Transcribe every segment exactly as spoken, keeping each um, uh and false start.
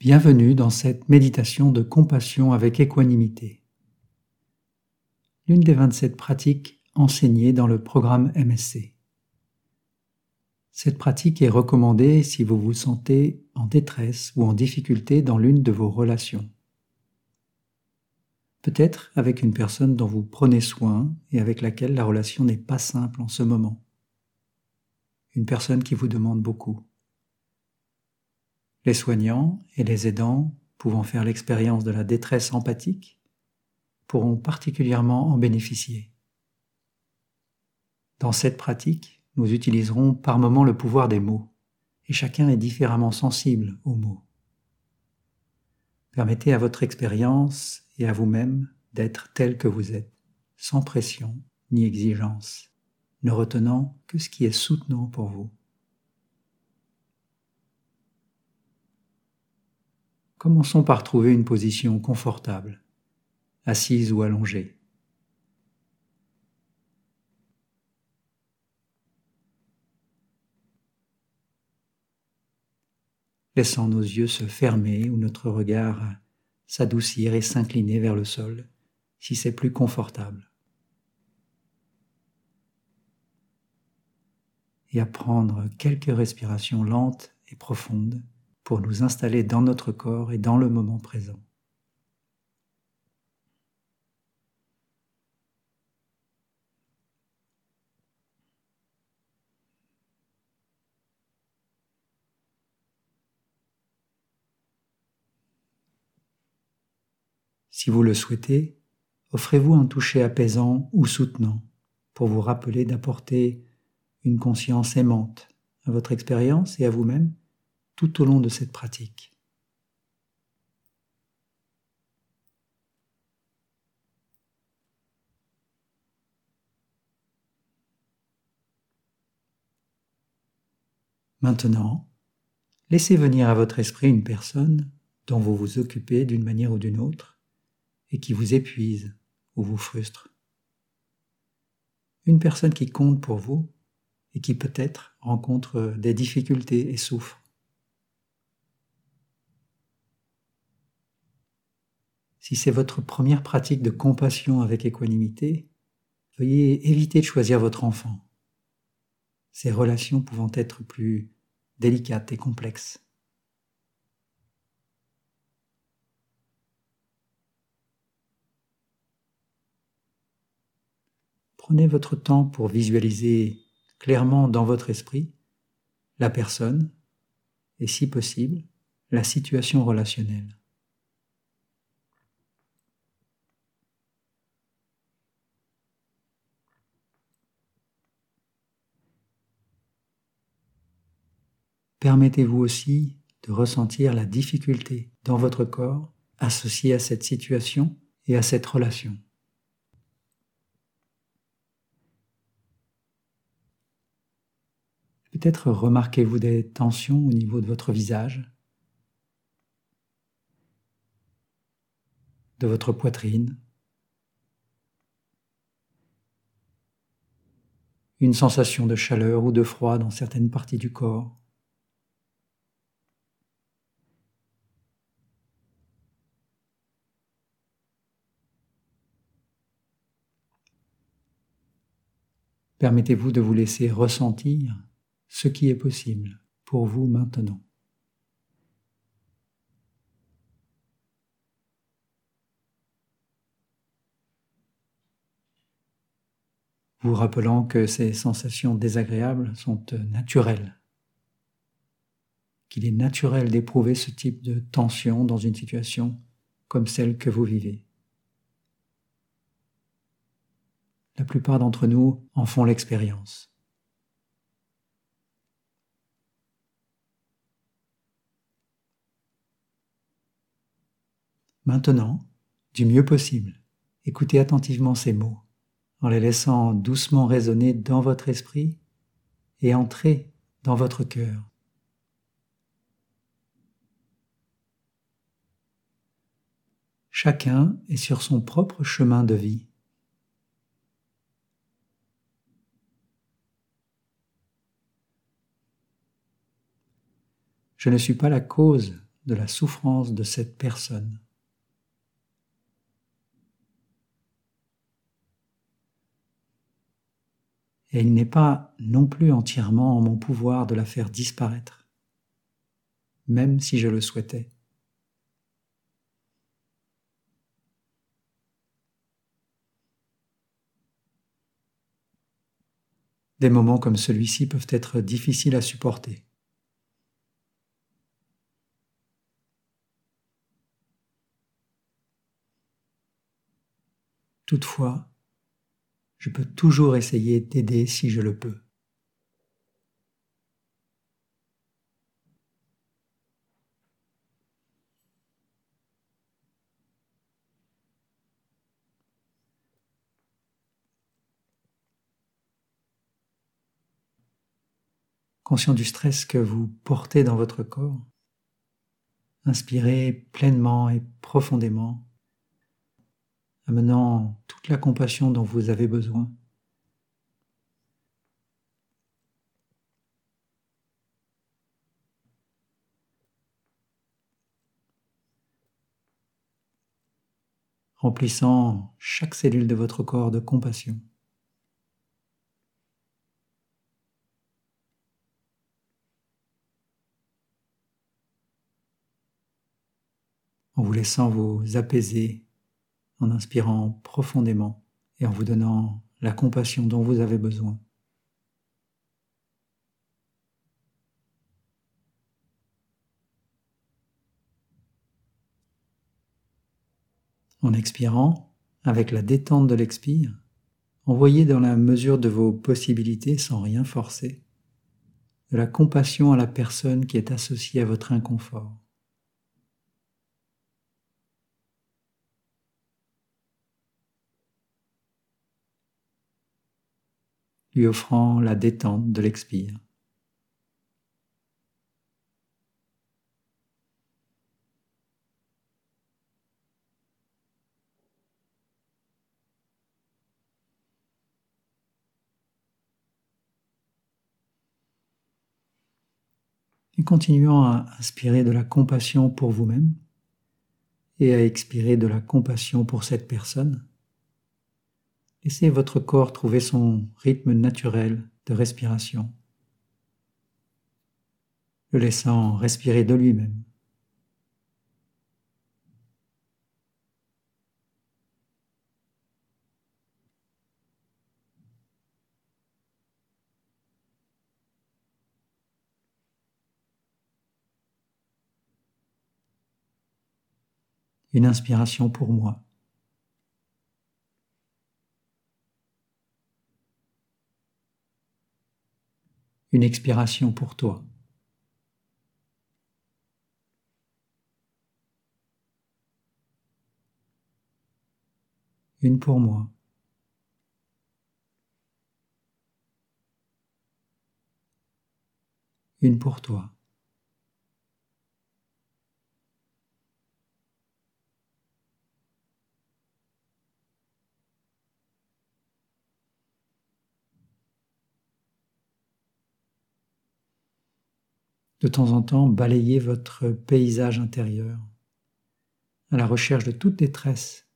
Bienvenue dans cette méditation de compassion avec équanimité, l'une des vingt-sept pratiques enseignées dans le programme M S C. Cette pratique est recommandée si vous vous sentez en détresse ou en difficulté dans l'une de vos relations. Peut-être avec une personne dont vous prenez soin et avec laquelle la relation n'est pas simple en ce moment. Une personne qui vous demande beaucoup. Les soignants et les aidants, pouvant faire l'expérience de la détresse empathique, pourront particulièrement en bénéficier. Dans cette pratique, nous utiliserons par moments le pouvoir des mots, et chacun est différemment sensible aux mots. Permettez à votre expérience et à vous-même d'être tel que vous êtes, sans pression ni exigence, ne retenant que ce qui est soutenant pour vous. Commençons par trouver une position confortable, assise ou allongée. Laissant nos yeux se fermer ou notre regard s'adoucir et s'incliner vers le sol, si c'est plus confortable. Et à prendre quelques respirations lentes et profondes pour nous installer dans notre corps et dans le moment présent. Si vous le souhaitez, offrez-vous un toucher apaisant ou soutenant pour vous rappeler d'apporter une conscience aimante à votre expérience et à vous-même tout au long de cette pratique. Maintenant, laissez venir à votre esprit une personne dont vous vous occupez d'une manière ou d'une autre et qui vous épuise ou vous frustre. Une personne qui compte pour vous et qui peut-être rencontre des difficultés et souffre. Si c'est votre première pratique de compassion avec équanimité, veuillez éviter de choisir votre enfant, ces relations pouvant être plus délicates et complexes. Prenez votre temps pour visualiser clairement dans votre esprit la personne et, si possible, la situation relationnelle. Permettez-vous aussi de ressentir la difficulté dans votre corps associée à cette situation et à cette relation. Peut-être remarquez-vous des tensions au niveau de votre visage, de votre poitrine, une sensation de chaleur ou de froid dans certaines parties du corps. Permettez-vous de vous laisser ressentir ce qui est possible pour vous maintenant. Vous rappelant que ces sensations désagréables sont naturelles, qu'il est naturel d'éprouver ce type de tension dans une situation comme celle que vous vivez. La plupart d'entre nous en font l'expérience. Maintenant, du mieux possible, écoutez attentivement ces mots, en les laissant doucement résonner dans votre esprit et entrer dans votre cœur. Chacun est sur son propre chemin de vie. Je ne suis pas la cause de la souffrance de cette personne. Et il n'est pas non plus entièrement en mon pouvoir de la faire disparaître, même si je le souhaitais. Des moments comme celui-ci peuvent être difficiles à supporter. Toutefois, je peux toujours essayer d'aider si je le peux. Conscient du stress que vous portez dans votre corps, inspirez pleinement et profondément, amenant toute la compassion dont vous avez besoin. Remplissant chaque cellule de votre corps de compassion. En vous laissant vous apaiser, en inspirant profondément et en vous donnant la compassion dont vous avez besoin. En expirant, avec la détente de l'expire, envoyez dans la mesure de vos possibilités, sans rien forcer, de la compassion à la personne qui est associée à votre inconfort. Lui offrant la détente de l'expire. Et continuant à inspirer de la compassion pour vous-même et à expirer de la compassion pour cette personne, laissez votre corps trouver son rythme naturel de respiration, le laissant respirer de lui-même. Une inspiration pour moi. Une expiration pour toi. Une pour moi. Une pour toi. De temps en temps, balayez votre paysage intérieur à la recherche de toute détresse.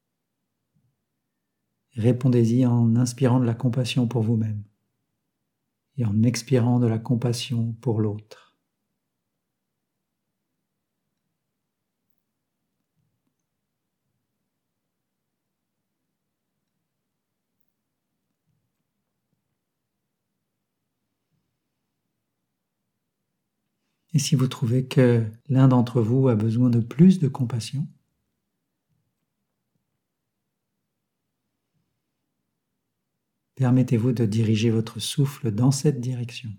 Répondez-y en inspirant de la compassion pour vous-même et en expirant de la compassion pour l'autre. Et si vous trouvez que l'un d'entre vous a besoin de plus de compassion, permettez-vous de diriger votre souffle dans cette direction.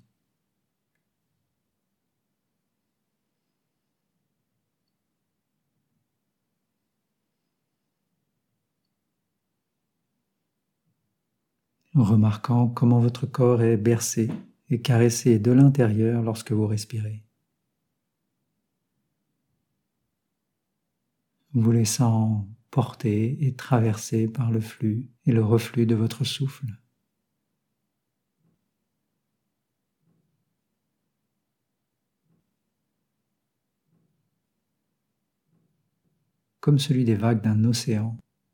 En remarquant comment votre corps est bercé et caressé de l'intérieur lorsque vous respirez. Vous laissant porter et traverser par le flux et le reflux de votre souffle. comme celui des vagues d'un océan.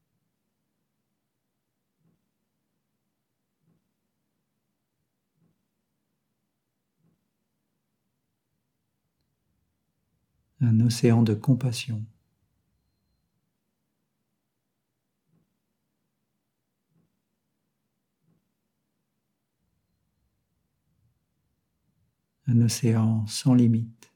Un océan de compassion. Un océan sans limite.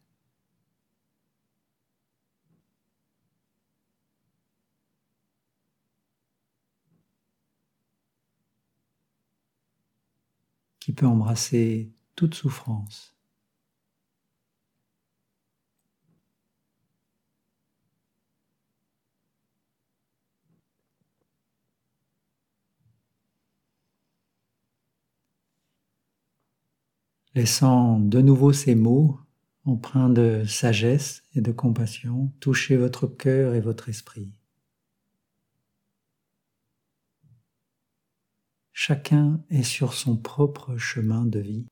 Qui peut embrasser toute souffrance. Laissant de nouveau ces mots, empreints de sagesse et de compassion, toucher votre cœur et votre esprit. Chacun est sur son propre chemin de vie.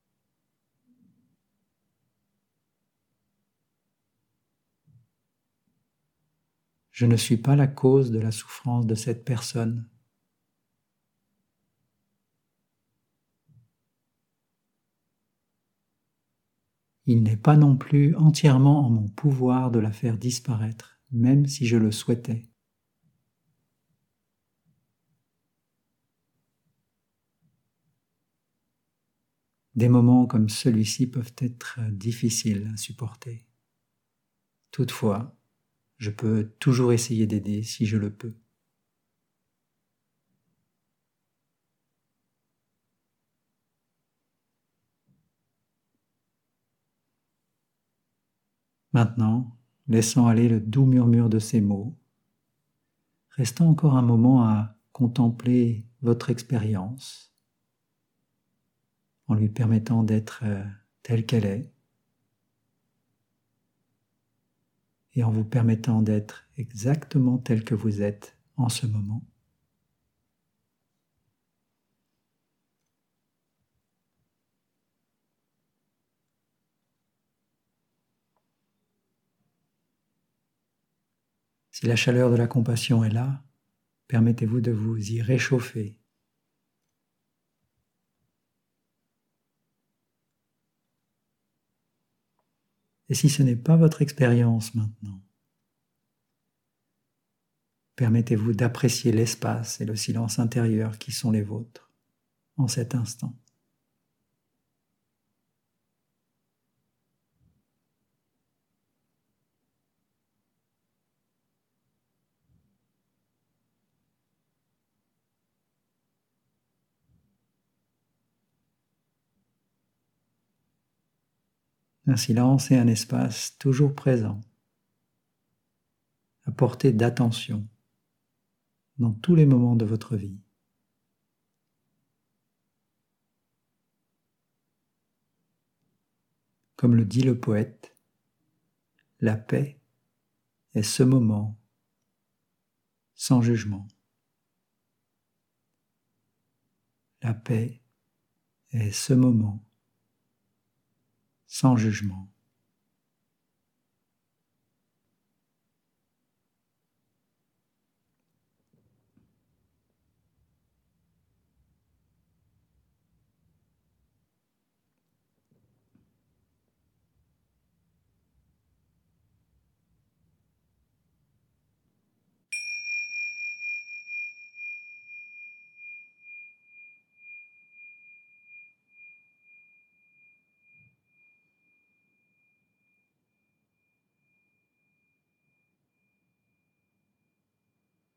Je ne suis pas la cause de la souffrance de cette personne. Il n'est pas non plus entièrement en mon pouvoir de la faire disparaître, même si je le souhaitais. Des moments comme celui-ci peuvent être difficiles à supporter. Toutefois, je peux toujours essayer d'aider si je le peux. Maintenant, laissant aller le doux murmure de ces mots, restant encore un moment à contempler votre expérience, en lui permettant d'être telle qu'elle est, et en vous permettant d'être exactement tel que vous êtes en ce moment. Si la chaleur de la compassion est là, permettez-vous de vous y réchauffer. Et si ce n'est pas votre expérience maintenant, permettez-vous d'apprécier l'espace et le silence intérieur qui sont les vôtres en cet instant. Un silence et un espace toujours présents, à portée d'attention dans tous les moments de votre vie. Comme le dit le poète, la paix est ce moment sans jugement. La paix est ce moment sans jugement.